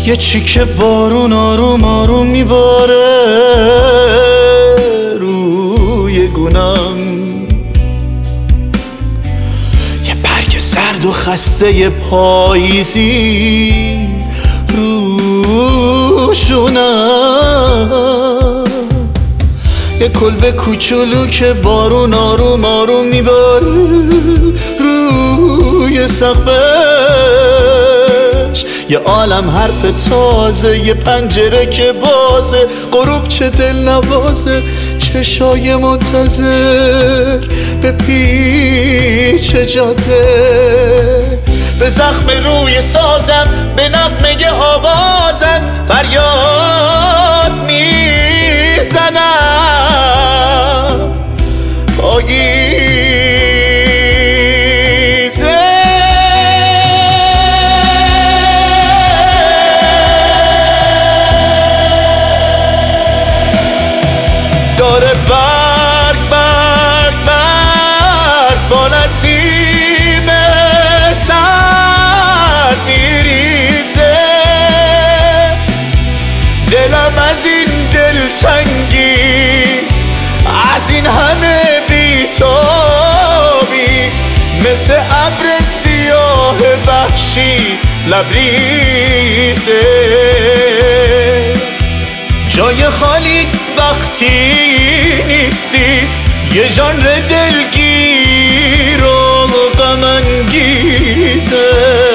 یه چیکه بارون آروم آروم میباره روی گونم، یه برگ سرد و خسته پاییزی روشونم، یه کلبه کوچولو که بارون آروم آروم میباره روی سقفش، یه عالم حرف تازه، یه پنجره که بازه، غروب چه دل نوازه، چشای منتظر به پیچ جاده، به زخم روی سازم، به نغمه آوازم فریاد میزنم. پاییزه داره برگ برگ برگ با نسیم سرد میریزه، دلم از این دلتنگی، از این همه بیتابی، مثل ابر سیاه وحشی لبریزه. جای خالی وقتی نیستی، یه ژانر دلگیر و غم انگیزه.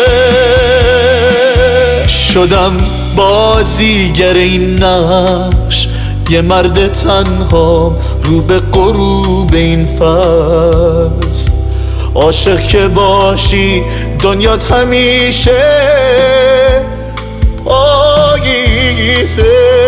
شدم بازیگر این نقش، یه مرد تنها رو به غروب این فصل، عاشق که باشی دنیات همیشه پاییزه.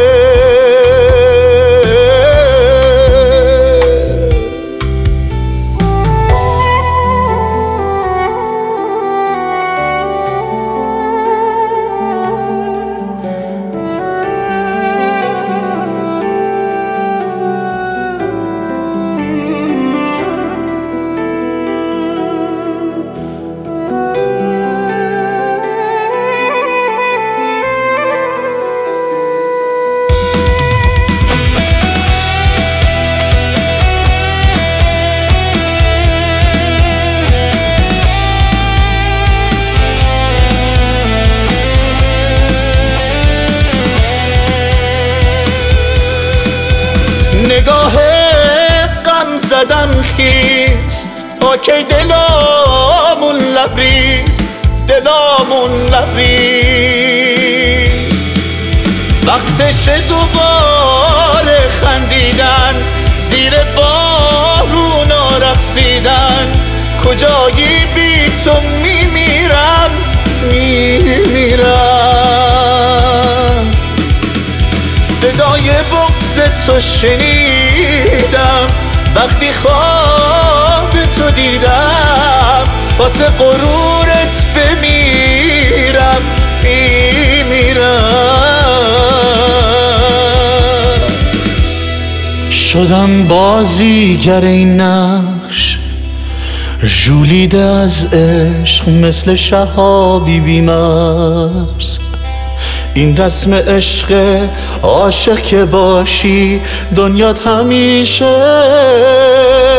نگاه غم زدم خیز، تا کی دلامون لبریز، دلامون لبریز. وقتش دوباره خندیدن، زیر بارون رقصیدن. کجایی بی تو میمیرم میمیرم. صدای بغض تو شنیدم وقتی خواب تو دیدم، واسه غرورت بمیرم میمیرم. شدم بازیگر این نقش، ژولیده از عشق مثل شهابی بیمرز. این رسم عشق، عاشق که باشی دنیات همیشه